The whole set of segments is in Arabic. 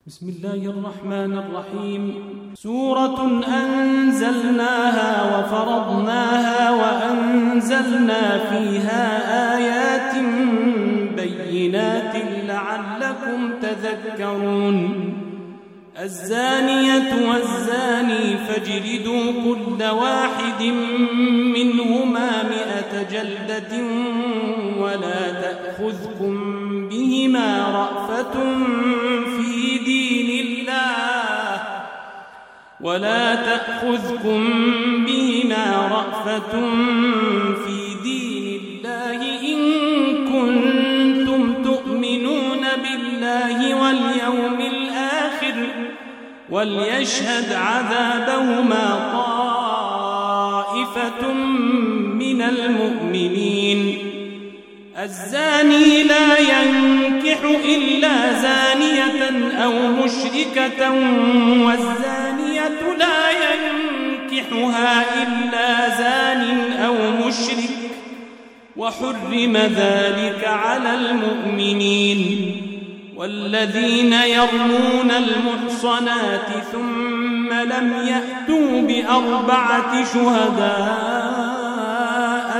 بسم الله الرحمن الرحيم. سورة أنزلناها وفرضناها وأنزلنا فيها آيات بينات لعلكم تذكرون. الزانية والزاني فاجلدوا كل واحد منهما 100 جلدة ولا تأخذكم بهما رأفة في دين الله إن كنتم تؤمنون بالله واليوم الآخر وليشهد عذابهما طائفة من المؤمنين. الزاني لا ينكح إلا زانية أو مشركة والزانية لا ينكحها إلا زان أو مشرك وحرم ذلك على المؤمنين. والذين يرمون المحصنات ثم لم يأتوا ب4 شهداء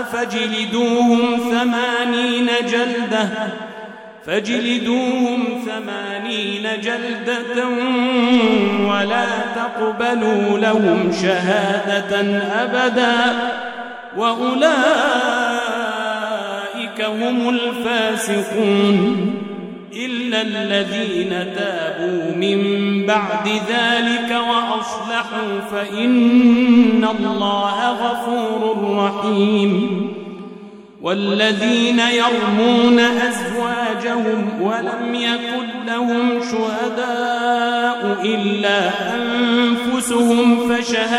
فاجلدوهم 80 جلدة ولا تقبلوا لهم شهادة أبدا وأولئك هم الفاسقون. إلا الذين تابوا من بعد ذلك وأصلحوا فإن الله غفور رحيم. والذين يرمون أزواجهم ولم يكن لهم شهداء إلا أنفسهم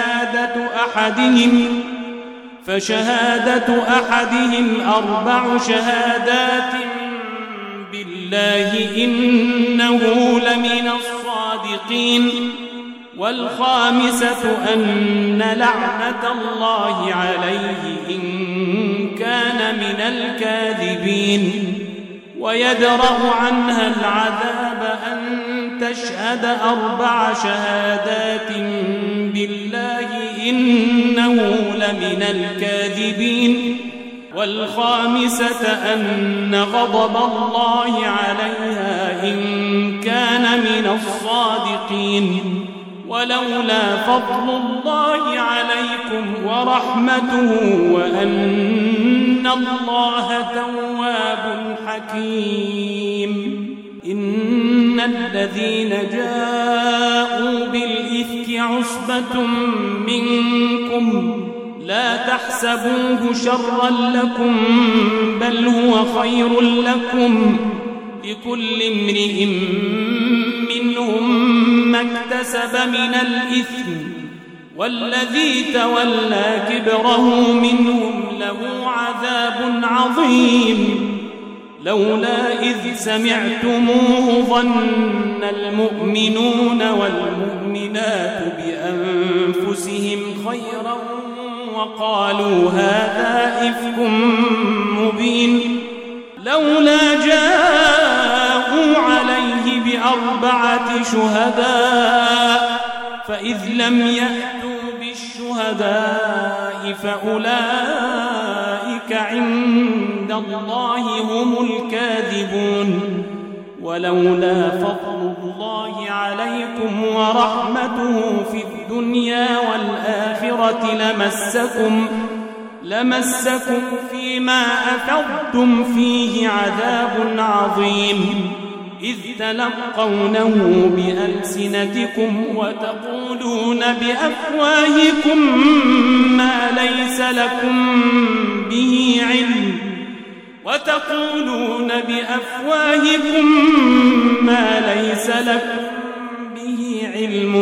فشهادة أحدهم 4 شهادات بالله إنه لمن الصادقين. والخامسة أن لعنة الله عليه إن كان من الكاذبين. ويدرأ عنها العذاب أن تشهد 4 شهادات بالله إنه لمن الكاذبين. والخامسة أن غضب الله عليها إن كان من الصادقين. ولولا فضل الله عليكم ورحمته وأن الله تواب حكيم. إن الذين جاءوا بالإفك عصبة منكم لا تحسبوه شرا لكم بل هو خير لكم لكل امرئ منهم ما اكتسب من الإثم والذي تولى كبره منهم له عذاب عظيم. لولا إذ سمعتموه ظن المؤمنون والمؤمنات بأنفسهم خيرا وقالوا هذا إفك مبين. لولا جاءوا عليه ب4 شهداء فإذ لم يأتوا بالشهداء فأولئك عند الله هم الكاذبون. ولولا فضل الله عليكم ورحمته في الدنيا والآخرة لمسكم فيما أفضتم فيه عذاب عظيم. إذ تلقونه بألسنتكم وتقولون بأفواهكم ما ليس لكم به علم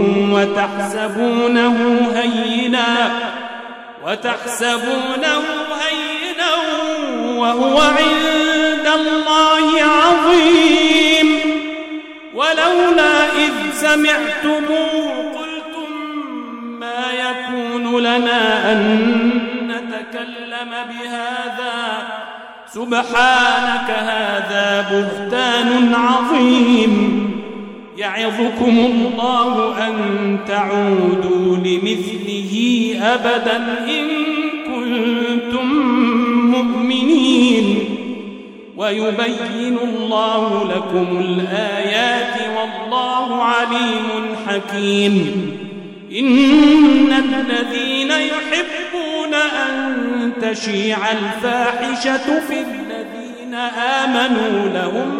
وتحسبونه هينا وهو عند الله عظيم. ولولا إذ سمعتموه قلتم ما يكون لنا أن نتكلم بهذا سبحانك هذا بهتان عظيم يعظكم الله أن تعودوا لمثله أبدا إن كنتم مؤمنين ويبين الله لكم الآيات والله عليم حكيم. إن الذين يحبون أن تشيع الفاحشة في الذين آمنوا لهم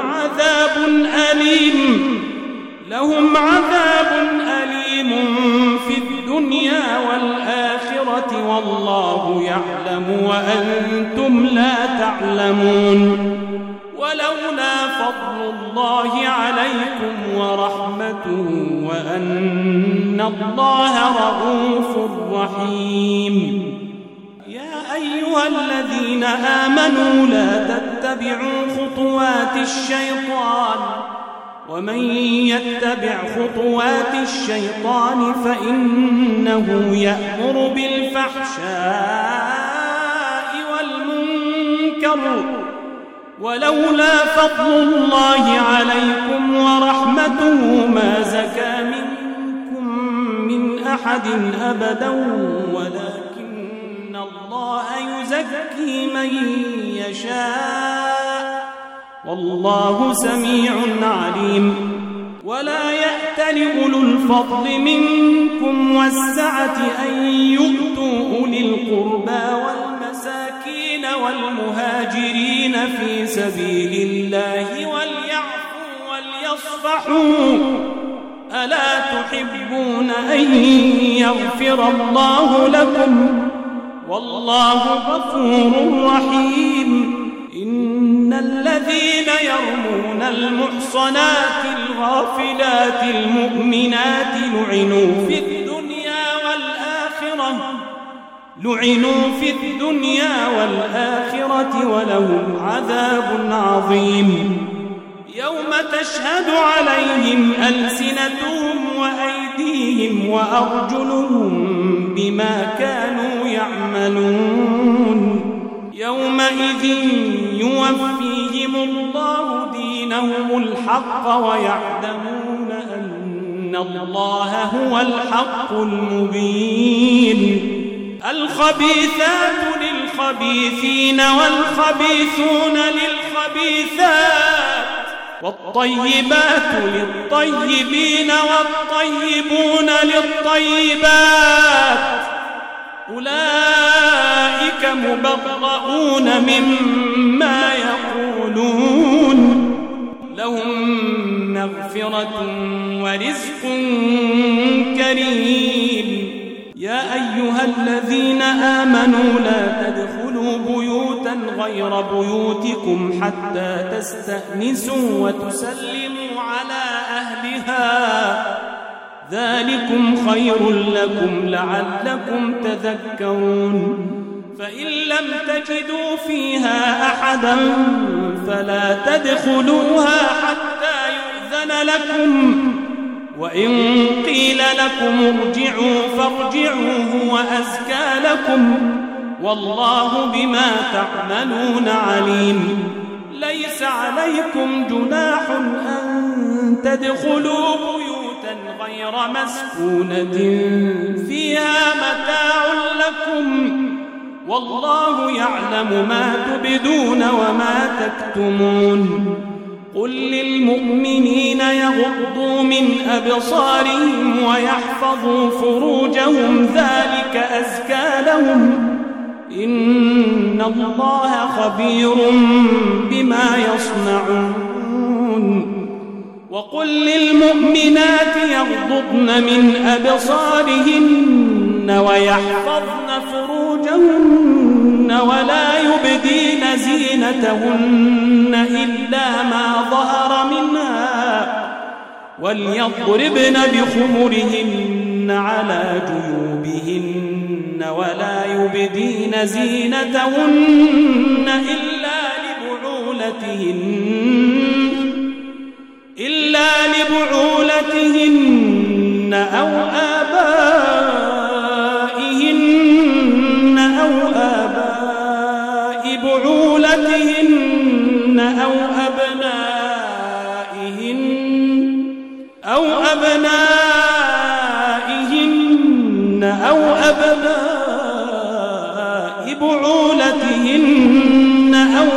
عذاب أليم في الدنيا والآخرة والله يعلم وأنتم لا تعلمون. ولولا فضل الله عليكم ورحمته وأن الله رؤوف رحيم. يا أيها الذين آمنوا لا تتبعوا خطوات الشيطان ومن يتبع خطوات الشيطان فإنه يأمر بالفحشاء والمنكر ولولا فضل الله عليكم ورحمته ما زكى منكم من أحد أبدا ولكن الله يزكي من يشاء والله سميع عليم. ولا يأتل أولو الفضل منكم والسعة أن يؤتوا أولي القربى والمساكين والمهاجرين في سبيل الله وليعفوا وليصفحوا ألا تحبون أن يغفر الله لكم والله غفور رحيم. إن الذين يرمون المحصنات الغافلات المؤمنات لعنوا في الدنيا والآخرة ولهم عذاب عظيم. يوم تشهد عليهم ألسنتهم وأيديهم وأرجلهم بما كانوا يعملون. يومئذ يوفيهم الله دينهم الحق ويعلمون أن الله هو الحق المبين. الخبيثات للخبيثين والخبيثون للخبيثات والطيبات للطيبين والطيبون للطيبات أولئك مبرؤون مما يقولون لهم مغفرة ورزق كريم. يا أيها الذين آمنوا لا تدخلوا بيوتا غير بيوتكم حتى تستأنسوا وتسلموا على أهلها ذلكم خير لكم لعلكم تذكرون. فإن لم تجدوا فيها أحدا فلا تدخلوها حتى يؤذن لكم وإن قيل لكم ارجعوا فارجعوا هو أزكى لكم والله بما تعملون عليم. ليس عليكم جناح أن تدخلوا بيوتا غير مسكونة فيها متاع لكم والله يعلم ما تبدون وما تكتمون. قل للمؤمنين يغضوا من أبصارهم ويحفظوا فروجهم ذلك أزكى لهم إن الله خبير بما يصنعون. وقل للمؤمنات يغضضن من أبصارهن ويحفظن فروجهن ولا يبدين زينتهن إلا ما ظهر منها وليضربن بخمرهن على جيوبهن ولا يبدين زينتهن إلا لبعولتهن أو آبائهن أو آباء بعولتهن أو أبنائهن أو أبناء بعولتهن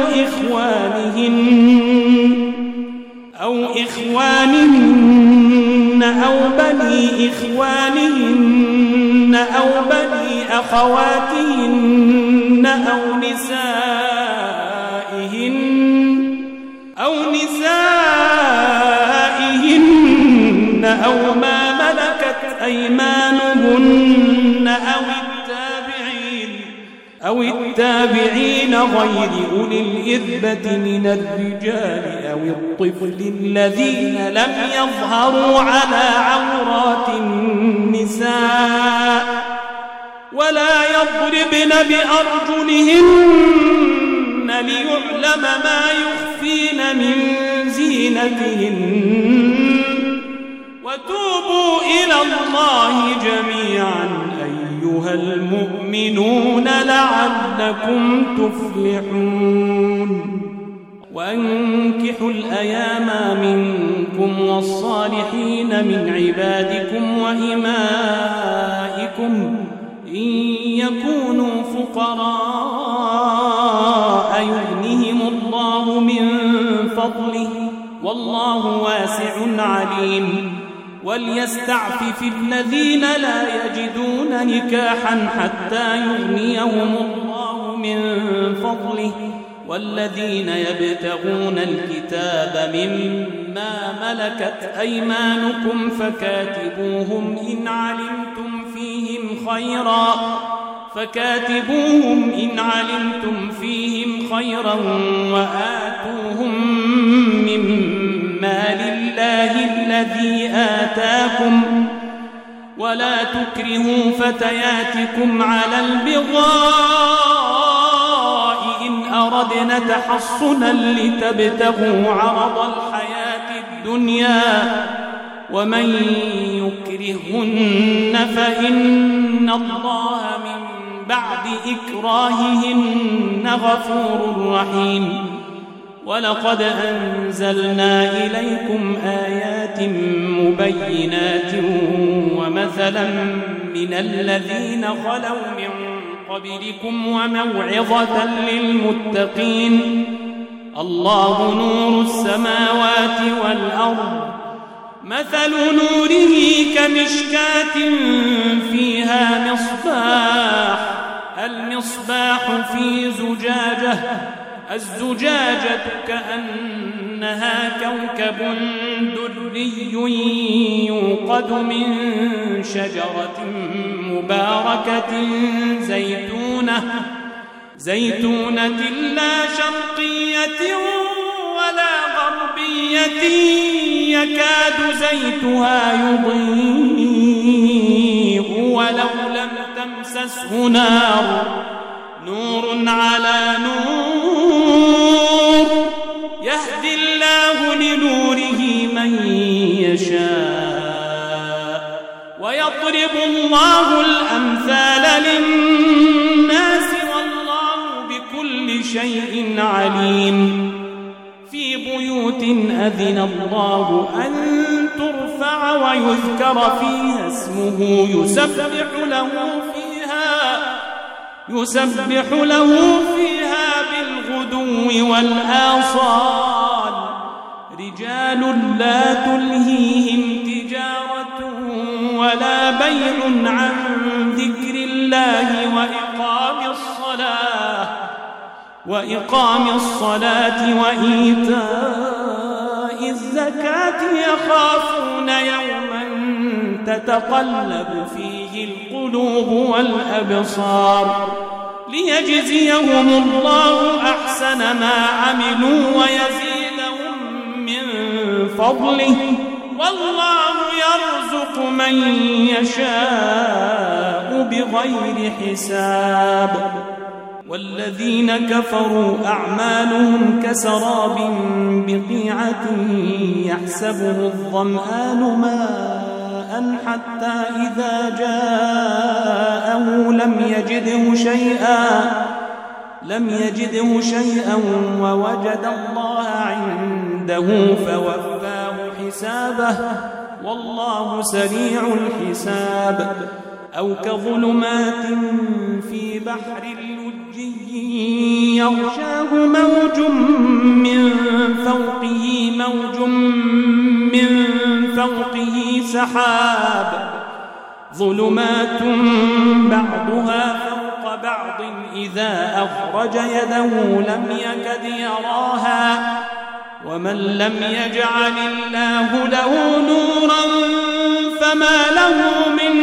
أو إخوانهن أو بني إخوانهن أو بني أخواتهن أو نسائهن أو ما ملكت أيمانهن أو التابعين غير أولي الإربة من الرجال أو الطفل الذين لم يظهروا على عورات النساء ولا يضربن بأرجلهن ليعلم ما يخفين من زينتهن وتوبوا إلى الله جميعا أيها المؤمنون لعلكم تفلحون وأنكحوا الأيام منكم والصالحين من عبادكم وإمائكم إن يكونوا فقراء يغنهم الله من فضله والله واسع عليم وليستعفف الذين لا يجدون نكاحا حتى يغنيهم الله من فضله والذين يبتغون الكتاب مما ملكت أيمانكم فكاتبوهم إن علمتم فيهم خيرا وآتوهم مما لله الذي آتاكم ولا تكرهوا فتياتكم على البغاء إن أردنا تحصنا لتبتغوا عرض الحياة الدنيا ومن يكرهن فإن الله من بعد إكراههن غفور رحيم ولقد أنزلنا إليكم آيات مبينات ومثلا من الذين خلوا من قبلكم وموعظة للمتقين الله نور السماوات والأرض مثل نوره كمشكاة فيها المصباح في زجاجة الزجاجة كأنها كوكب دري يوقد من شجرة مباركة زيتونة لا شرقية ولا غربية يكاد زيتها يضيء ولو لم تمسسه نور على نور يهدي الله لنوره من يشاء ويضرب الله الأمثال للناس والله بكل شيء عليم في بيوت أذن الله أن ترفع ويذكر فيها اسمه يسبح له فيها بالغدو والآصال رجال لا تلهيهم تجارة ولا بيع عن ذكر الله وإقام الصلاة وإيتاء الزكاة يخافون يوما تتقلب فيه القلوب والأبصار ليجزيهم الله أحسن ما عملوا ويزيدهم من فضله والله يرزق من يشاء بغير حساب والذين كفروا أعمالهم كسراب بقيعة يحسبه الظمآن ماء حتى إذا جاءه لم يجده شيئا ووجد الله عنده فوفاه حسابه والله سريع الحساب أو كظلمات في بحر لجي يغشاه موج من فوقه سحاب ظلمات بعضها فوق بعض إذا أخرج يده لم يكد يراها ومن لم يجعل الله له نورا فما له من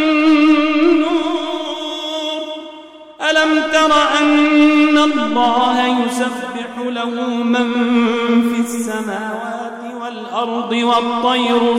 نور ألم تر أن الله يسبح له من في السماوات والأرض والطير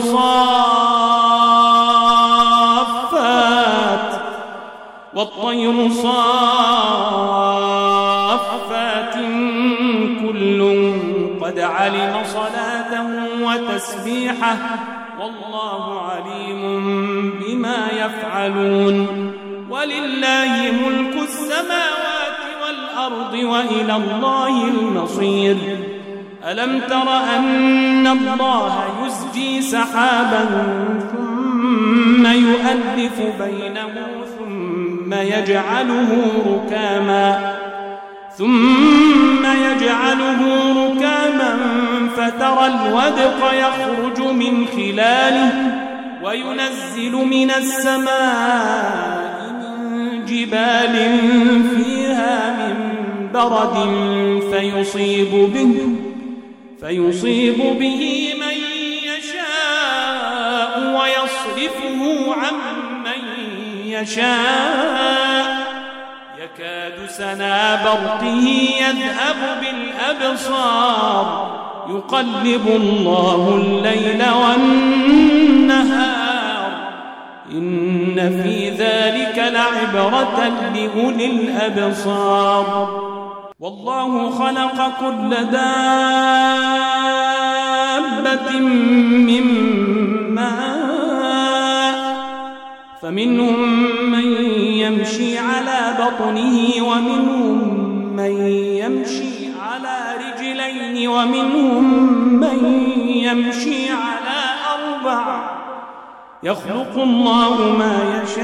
صافات كل قد علم صلاته وتسبيحه والله عليم بما يفعلون ولله ملك السماوات والأرض وإلى الله المصير ألم تر أن الله يزجي سحابا ثم يؤلف بينه ثم يجعله ركاما فترى الودق يخرج من خلاله وينزل من السماء من جبال فيها من برد فيصيب به من يشاء ويصرفه عن من يشاء يكاد سنا برقه يذهب بالأبصار يقلب الله الليل والنهار إن في ذلك لعبرة لأولي الأبصار والله خلق كل دابة من ماء فمنهم من يمشي على بطنه ومنهم من يمشي على رجلين ومنهم من يمشي على 4 يخلق الله ما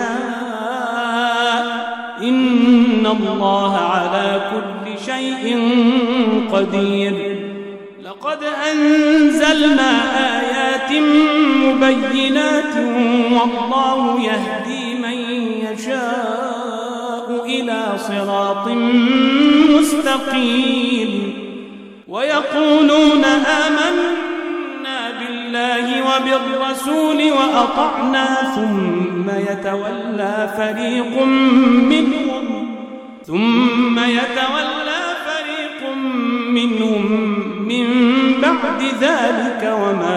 يشاء إن الله على كل شيء قدير لقد أنزلنا آيات مبينات والله يهدي من يشاء إلى صراط مستقيم ويقولون آمنا بالله وبالرسول وأطعنا ثم يتولى فريق منهم من بعد ذلك وما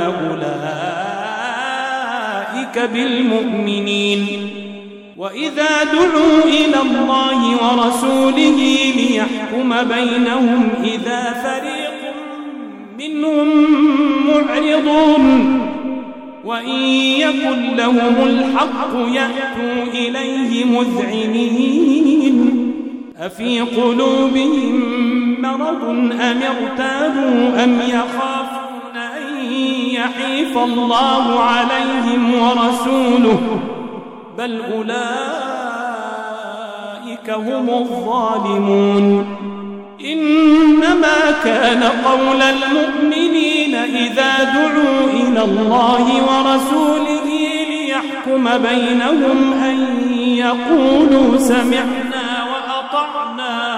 أولئك بالمؤمنين وإذا دعوا إلى الله ورسوله ليحكم بينهم إذا فريق منهم معرضون وإن يكن لهم الحق يأتوا إليه مذعنين أفي قلوبهم مرض أم ارتابوا أم يخافون أن يحيف الله عليهم ورسوله بل أولئك هم الظالمون إنما كان قول المؤمنين إذا دعوا إلى الله ورسوله ليحكم بينهم أن يقولوا سمعنا وأطعنا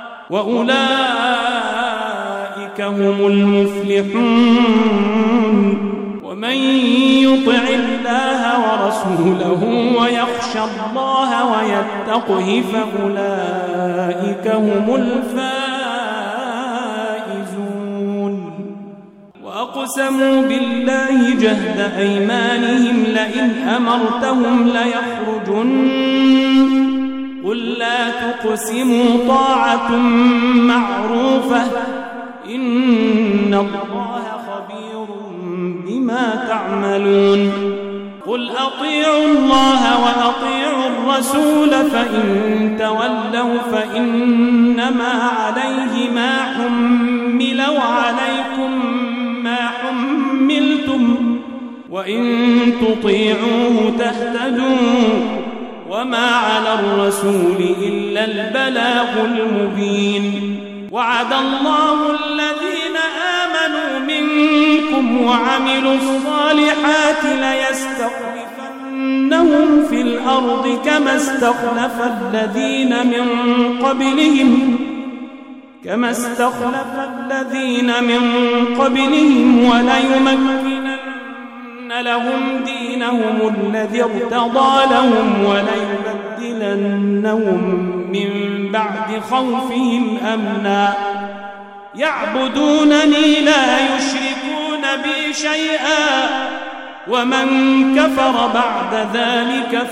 وأولئك هم المفلحون ومن يطع الله ورسوله ويخشى الله ويتقه فأولئك هم الفائزون وأقسموا بالله جهد أيمانهم لئن أمرتهم ليخرجن قل لا تقسموا طاعة معروفة إن الله خبير بما تعملون قل أطيعوا الله وأطيعوا الرسول فإن تولوا فإنما عليه ما حمل وعليكم ما حملتم وإن تطيعوه تهتدوا وما على الرسول إلا البلاغ المبين وعد الله الذين آمنوا منكم وعملوا الصالحات ليستخلفنهم في الأرض كما استخلف الذين من قبلهم وليمكنن لهم دينهم الذي ارتضى لهم وليبدلنهم من بعد خوفهم أمنا يعبدونني لا يشركون بي شيئا ومن كفر بعد ذلك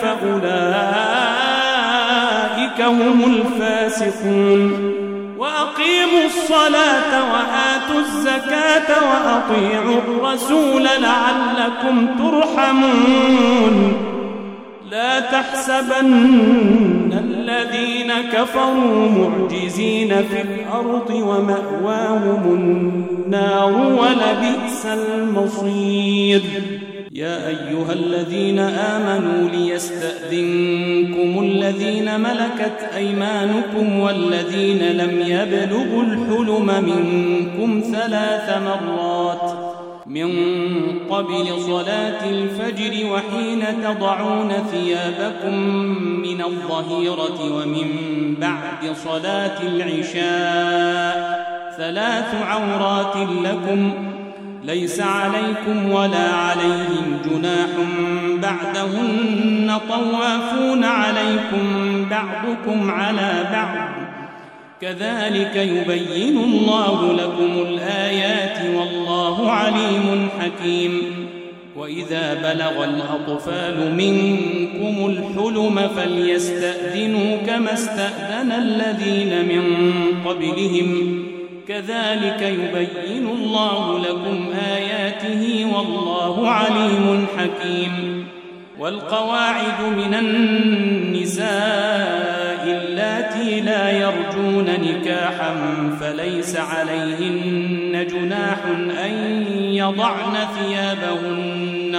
فأولئك هم الفاسقون وأقيموا الصلاة وآتوا الزكاة وأطيعوا الرسول لعلكم ترحمون لا تحسبن الذين كفروا معجزين في الأرض ومأواهم النار ولبئس المصير يا أيها الذين آمنوا ليستأذنكم الذين ملكت أيمانكم والذين لم يبلغوا الحلم منكم 3 مرات من قبل صلاة الفجر وحين تضعون ثيابكم من الظهيرة ومن بعد صلاة العشاء 3 عورات لكم ليس عليكم ولا عليهم جناح بعدهن طوافون عليكم بعضكم على بعض كذلك يبين الله لكم الآيات والله عليم حكيم وإذا بلغ الأطفال منكم الحلم فليستأذنوا كما استأذن الذين من قبلهم كذلك يبين الله لكم آياته والله عليم حكيم والقواعد من النساء اللاتي لا يرجون نكاحا فليس عليهن جناح أن يضعن ثيابهن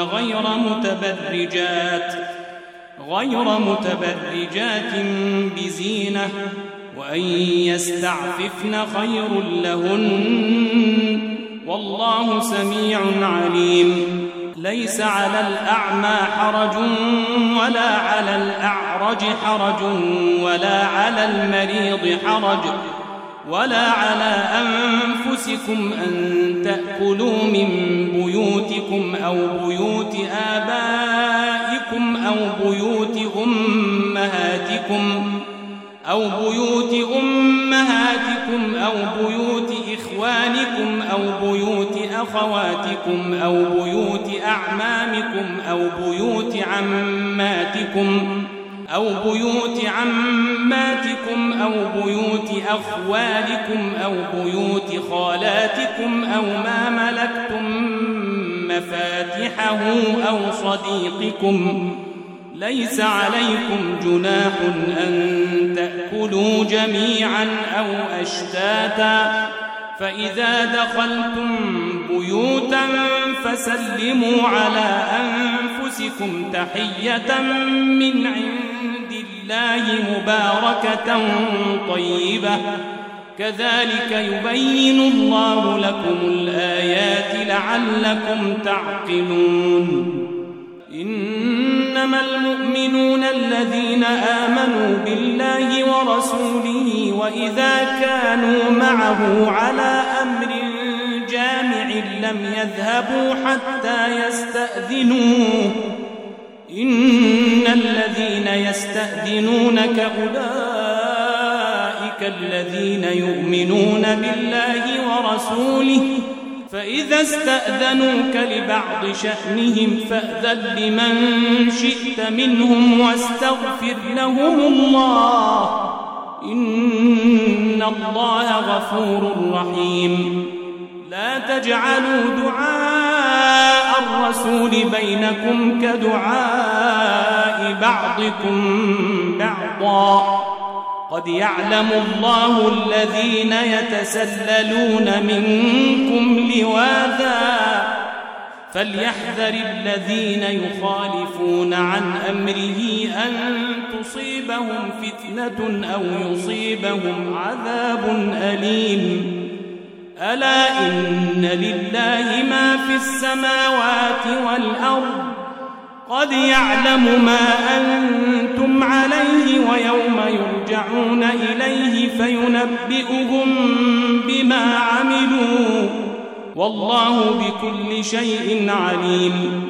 غير متبرجات بزينة وأن يستعففن خير لهن والله سميع عليم ليس على الأعمى حرج ولا على الأعرج حرج ولا على المريض حرج ولا على أنفسكم أن تأكلوا من بيوتكم أو بيوت آبائكم أو بيوت أمهاتكم أو بيوت إخوانكم أو بيوت أخواتكم أو بيوت أعمامكم أو بيوت عماتكم أو بيوت أخوالكم أو بيوت خالاتكم أو ما ملكتم مفاتحه أو صديقكم ليس عليكم جناح أن تأكلوا جميعا أو أشتاتا فإذا دخلتم بيوتا فسلموا على أنفسكم تحية من عند الله مباركة طيبة كذلك يبين الله لكم الآيات لعلكم تعقلون إنما المؤمنون الذين آمنوا بالله ورسوله وإذا كانوا معه على أمر جامع لم يذهبوا حتى يستأذنوه إن الذين يستأذنونك أولئك الذين يؤمنون بالله ورسوله فإذا استأذنوك لبعض شأنهم فأذن لمن شئت منهم واستغفر لهم الله إن الله غفور رحيم لا تجعلوا دعاء الرسول بينكم كدعاء بعضكم بعضا قد يعلم الله الذين يتسللون منكم لواذا فليحذر الذين يخالفون عن أمره أن تصيبهم فتنة أو يصيبهم عذاب أليم ألا إن لله ما في السماوات والأرض قد يعلم ما أنتم عليه ويوم يرجعون إليه فينبئهم بما عملوا والله بكل شيء عليم